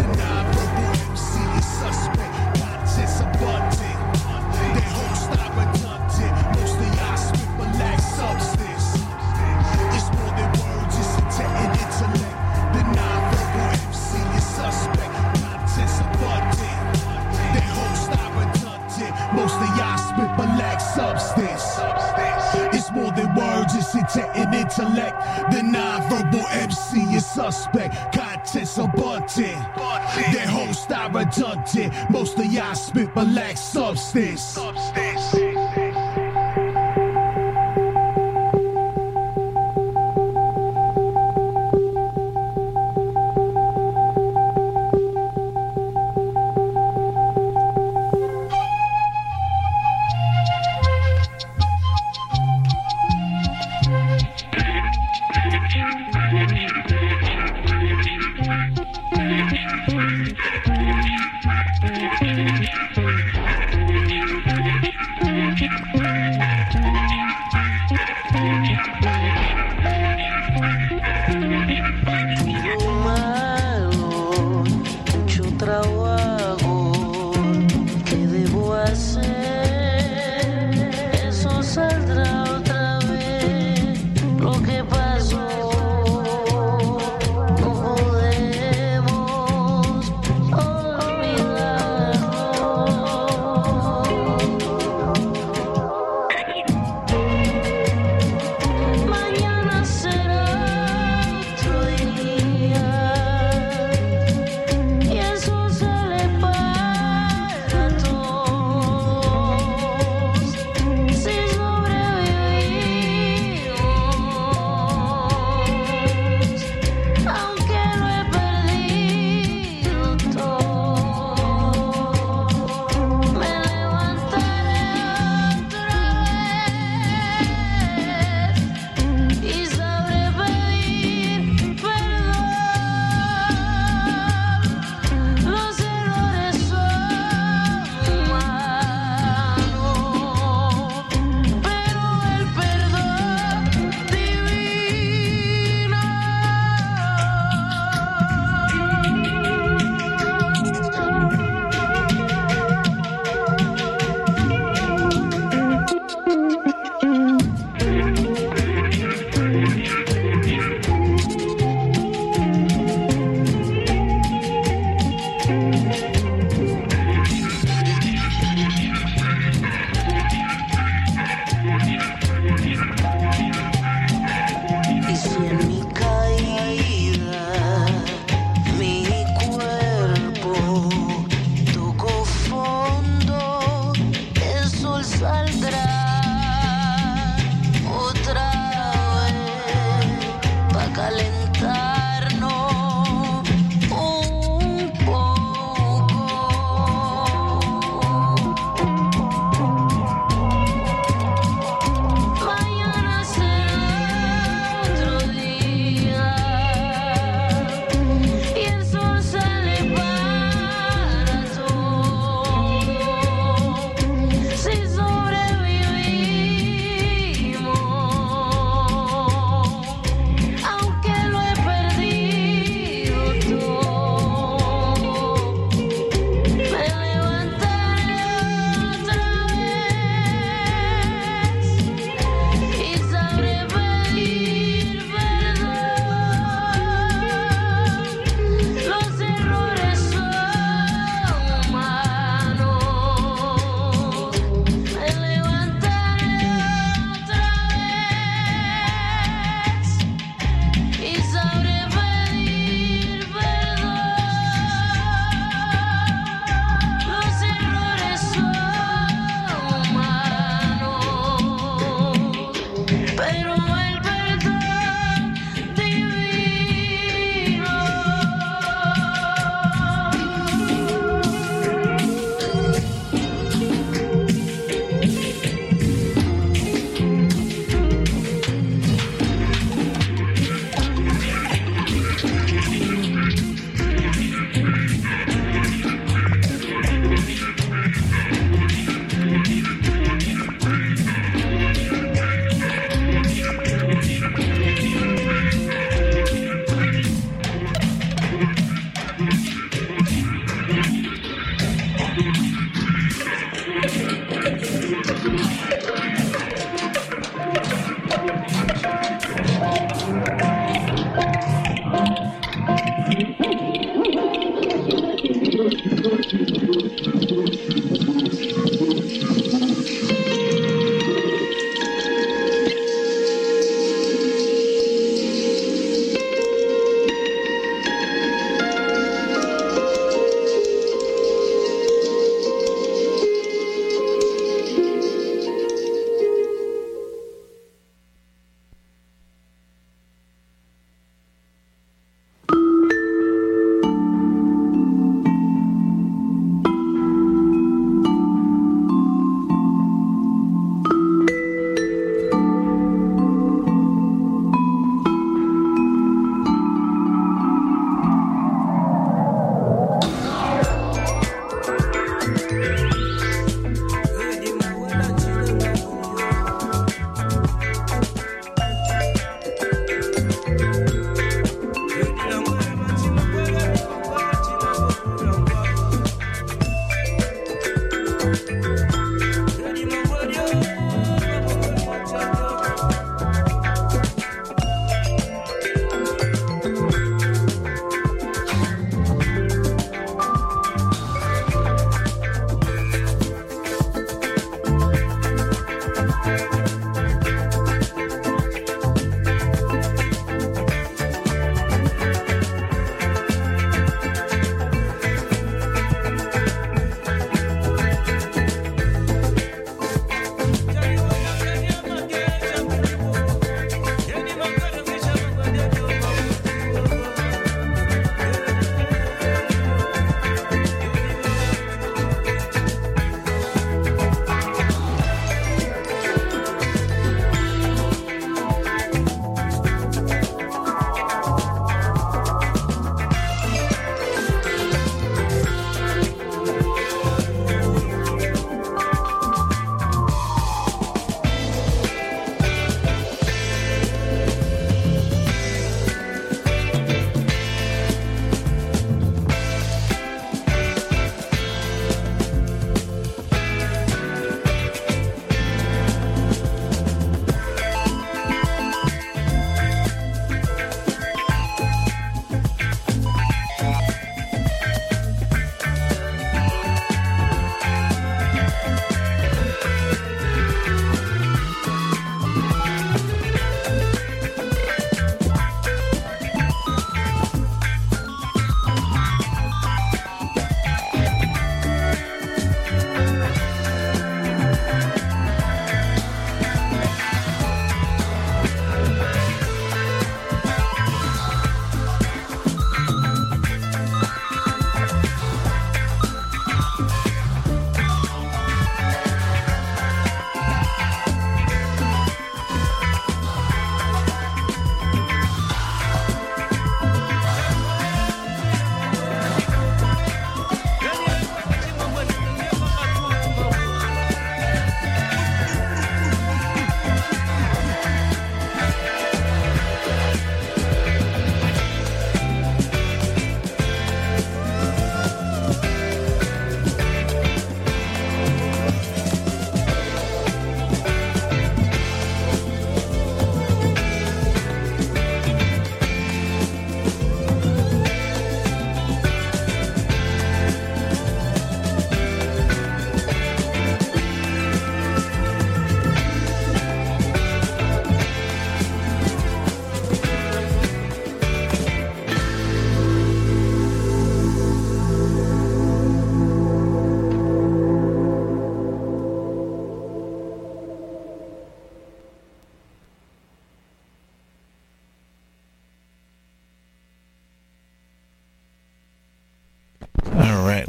The non-verbal MC is suspect. Contents abundant. They whole style redundant. Most of y'all spit but lack substance. It's more than words, it's intent and intellect. The non-verbal MC is suspect. Contents abundant. They whole style redundant. Most of y'all spit but lack substance. It's more than words, it's intent and intellect. The non-verbal MC is suspect. Contents abundant. Their whole style redundant. Most of y'all spit but lack substance. Olvidar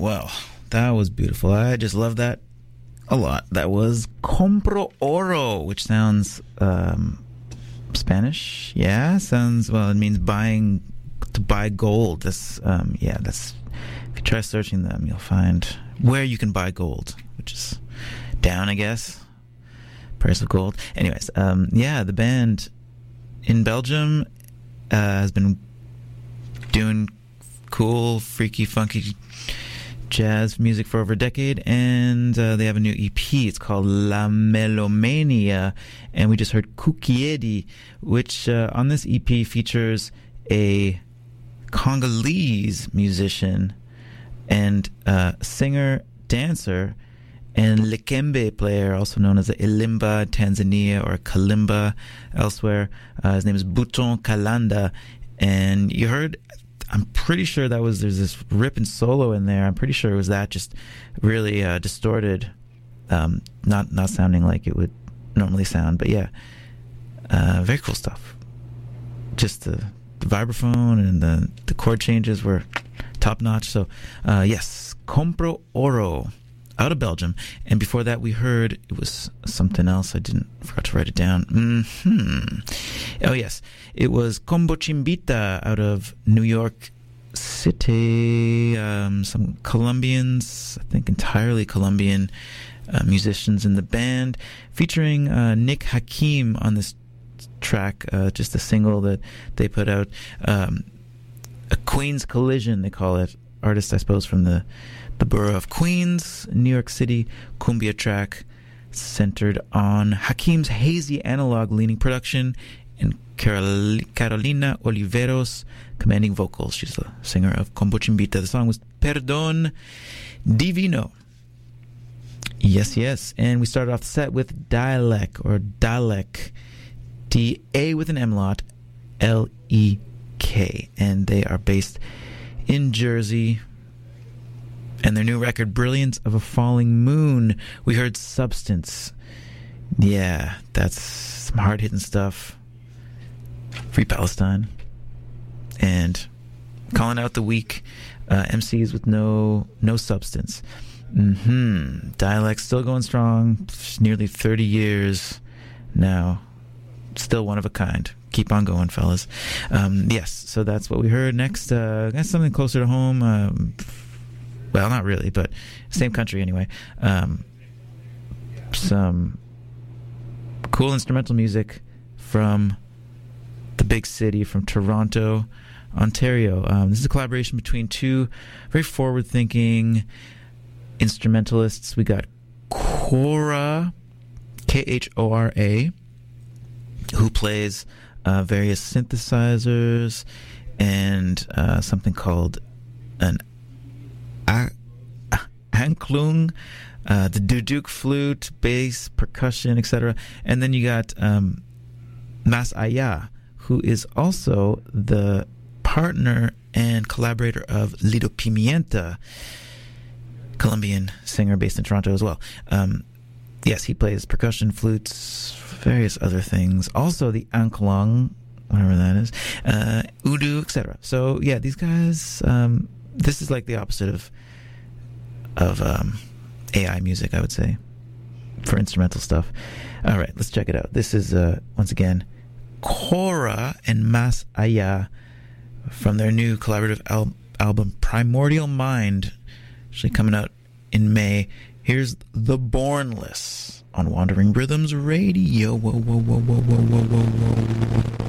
Well, that was beautiful. I just love that a lot. That was Compro Oro, which sounds Spanish. Yeah, sounds, well, it means to buy gold. That's if you try searching them, you'll find where you can buy gold, which is down, I guess. Price of gold. Anyways, the band in Belgium has been doing cool, freaky, funky jazz music for over a decade, and they have a new EP. It's called La Melomania, and we just heard Kukiedi, which on this EP features a Congolese musician and singer, dancer, and Lekembe player, also known as a Ilimba, Tanzania, or Kalimba elsewhere. His name is Bouton Kalanda, and you heard, I'm pretty sure there's this rip and solo in there. I'm pretty sure it was that, just really distorted, not sounding like it would normally sound, but yeah, very cool stuff. Just the vibraphone and the chord changes were top notch. So yes, Compro Oro, out of Belgium. And before that, we heard, it was something else. Forgot to write it down. Oh, yes. It was Combo Chimbita out of New York City. Some Colombians, I think entirely Colombian musicians in the band, featuring Nick Hakim on this track, just a single that they put out. A Queens Collision, they call it. Artist, I suppose, from the borough of Queens, New York City, cumbia track centered on Hakim's hazy analog-leaning production and Carolina Oliveros commanding vocals. She's the singer of Combo Chimbita. The song was Perdón Divino. Yes. And we started off the set with Dalek, D-A with an M-lot, L-E-K. And they are based in Jersey. And their new record, Brilliance of a Falling Moon, we heard Substance. Yeah, that's some hard-hitting stuff. Free Palestine. And calling out the weak MCs with no substance. Dialect still going strong. Nearly 30 years now. Still one of a kind. Keep on going, fellas. Yes, so that's what we heard. Next, got something closer to home. Well, not really, but same country anyway. Some cool instrumental music from the big city, from Toronto, Ontario. This is a collaboration between two very forward-thinking instrumentalists. We got Khora, Khora, who plays various synthesizers and something called an Anklung, the duduk flute, bass, percussion, etc. And then you got Mas Aya, who is also the partner and collaborator of Lido Pimienta, Colombian singer based in Toronto as well. Yes, he plays percussion, flutes, various other things. Also the Anklung, whatever that is, Udu, etc. So yeah, these guys, this is like the opposite of AI music, I would say, for instrumental stuff. All right, let's check it out. This is, once again, Khora and Mas Aya from their new collaborative album, Primordial Mind, actually coming out in May. Here's The Bornless on Wandering Rhythms Radio. Whoa, whoa, whoa, whoa, whoa, whoa, whoa, whoa.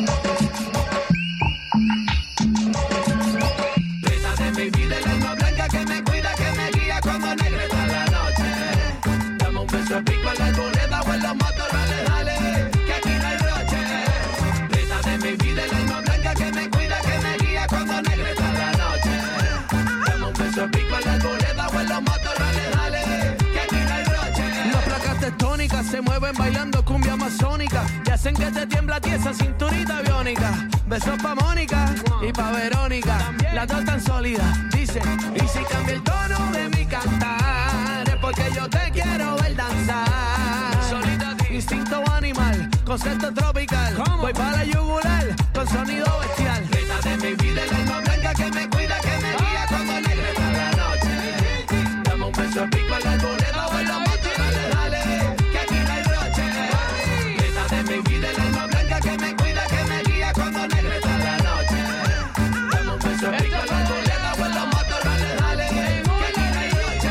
Rita de mi vida, el alma blanca que me cuida, que me guía cuando negra está la noche. Dame un beso pico en la arboleda o en los matorrales, dale, que aquí no hay roche. Rita de mi vida, el alma blanca que me cuida, que me guía cuando negra está la noche. Dame un beso pico en la arboleda o en los matorrales, dale, que aquí no hay roche. Las placas tectónicas se mueven bailando cumbia amazónica y hacen que te tiembla a ti esa cinturita biónica. Besos pa' Mónica y pa' Verónica, las dos tan sólidas, dicen. Y si cambia el tono de mi cantar, es porque yo te quiero ver danzar. Solita instinto animal, concepto tropical. Voy para la yugular, con sonido bestial. Rita de mi vida, el alma blanca que me cuida, que me guía cuando negra está la noche. Dame un beso pico en la arboleda o en los matorrales, dale, que aquí no hay roche. Rita de mi vida, el alma blanca que me cuida, que me guía cuando negra está la noche. Dame un beso pico en la arboleda o en los matorrales, dale, que aquí no hay roche.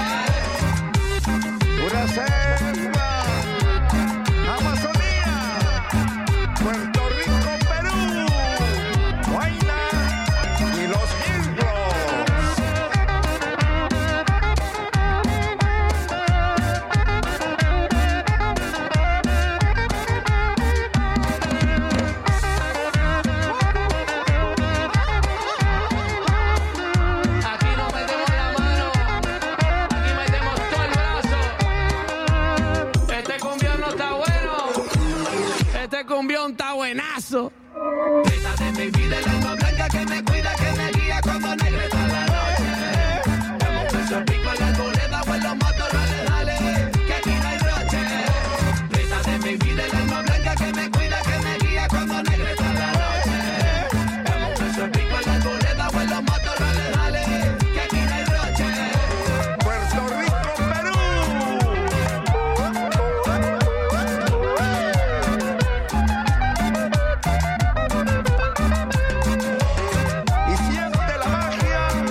Pura selva, Amazonía, Puerto Rico, Perú, Guayna y los Mirlos. Aquí no metemos la mano, aquí metemos todo el brazo. Este cumbión no está bueno, este cumbión está buenazo. Rita de mi vida, el alma blanca que me cuida, que me guía cuando negra está la noche. Dame un beso pico en la arboleda o en los matorrales, dale, que aquí no hay roche. Rita de mi vida, el alma blanca que me cuida, que me guía cuando negra está la noche. Dame un beso pico en la arboleda o en los matorrales, dale, que aquí no hay roche. Puerto Rico, Perú. Y siente la magia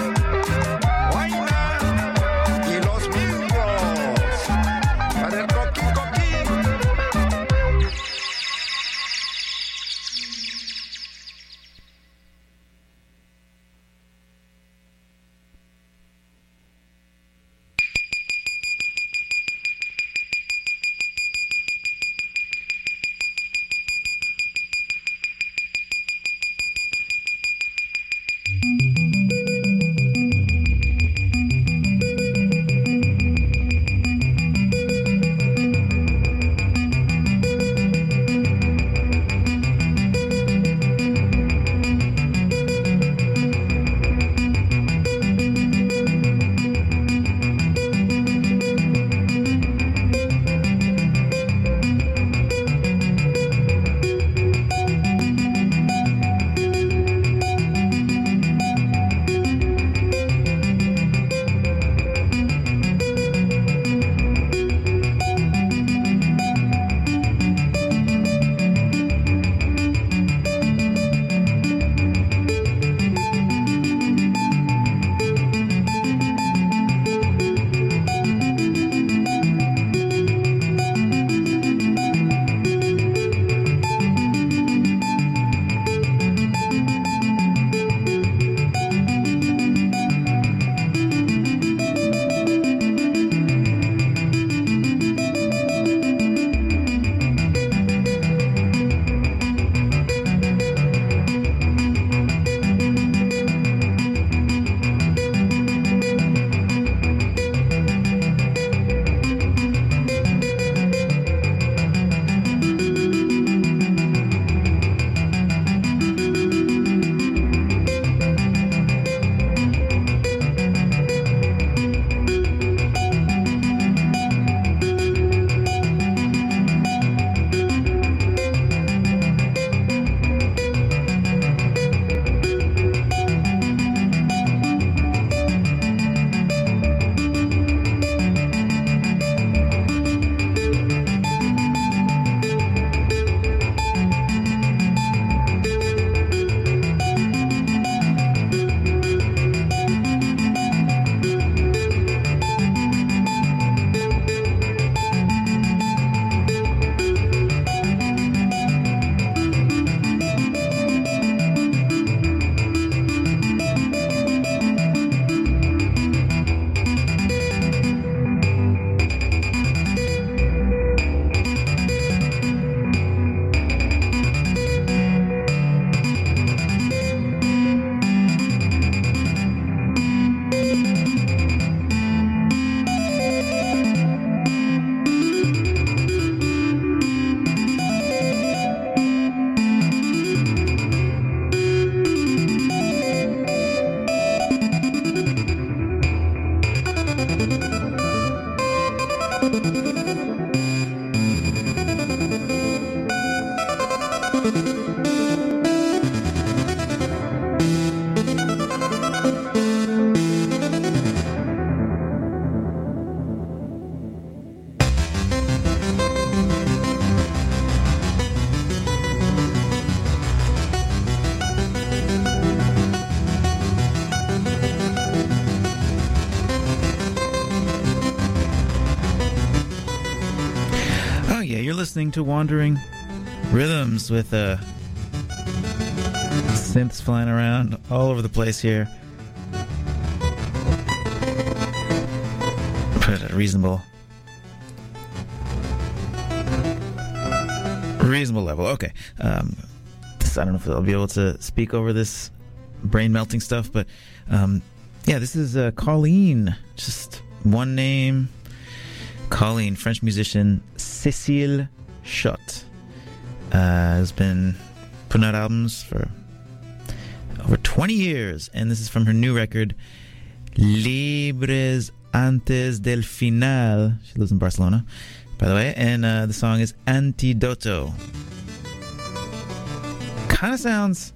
Oh yeah, you're listening to Wandering Rhythms with synths flying around all over the place here. Put it at a reasonable level. Okay. I don't know if I'll be able to speak over this brain melting stuff, but yeah, this is Colleen. Just one name. Colleen, French musician Cécile Schott, has been putting out albums for over 20 years, and this is from her new record, Libres Antes del Final. She lives in Barcelona, by the way, and the song is Antidoto. Kind of sounds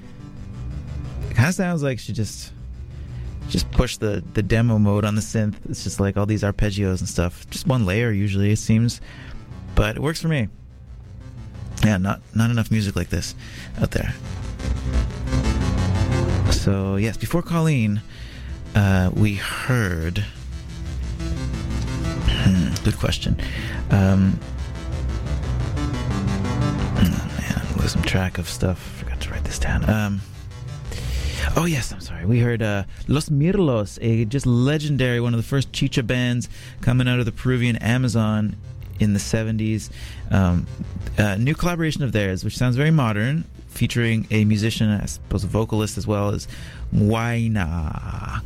like she just pushed the demo mode on the synth. It's just like all these arpeggios and stuff. Just one layer usually, it seems, but it works for me. Yeah, not enough music like this out there. So yes, before Colleen, we heard. Good question. Man, I'm losing track of stuff. Forgot to write this down. Oh yes, I'm sorry. We heard Los Mirlos, a just legendary, one of the first chicha bands coming out of the Peruvian Amazon in the 70s. New collaboration of theirs, which sounds very modern, featuring a musician, I suppose a vocalist as well, as Guayna.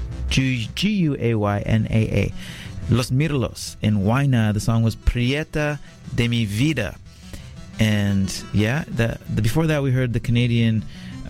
Guaynaa. Los Mirlos in Guayna. The song was Prieta de mi vida. And yeah, before that we heard the Canadian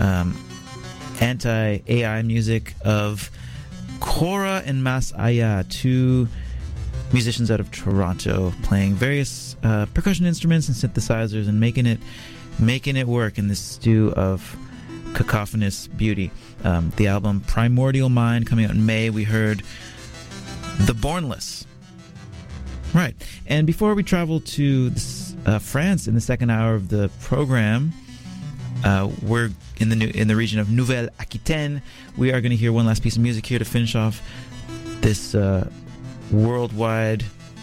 anti-AI music of Cora and Mas Aya, two musicians out of Toronto, playing various percussion instruments and synthesizers and making it work in this stew of cacophonous beauty. The album Primordial Mind, coming out in May. We heard The Bornless. Right. And before we travel to France in the second hour of the program, we're in the region of Nouvelle Aquitaine. We are going to hear one last piece of music here to finish off this worldwide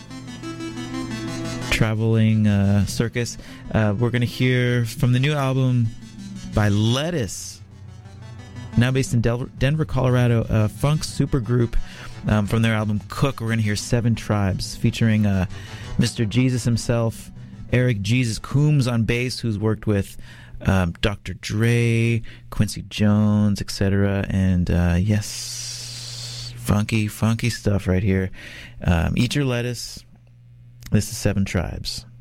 traveling circus. We're going to hear from the new album by Lettuce, now based in Denver, Colorado, a funk supergroup. From their album Cook, we're going to hear Seven Tribes, featuring Mr. Jesus himself, Eric Jesus Coombs on bass, who's worked with Dr. Dre, Quincy Jones, etc. And yes, funky stuff right here. Eat your lettuce. This is Seven Tribes.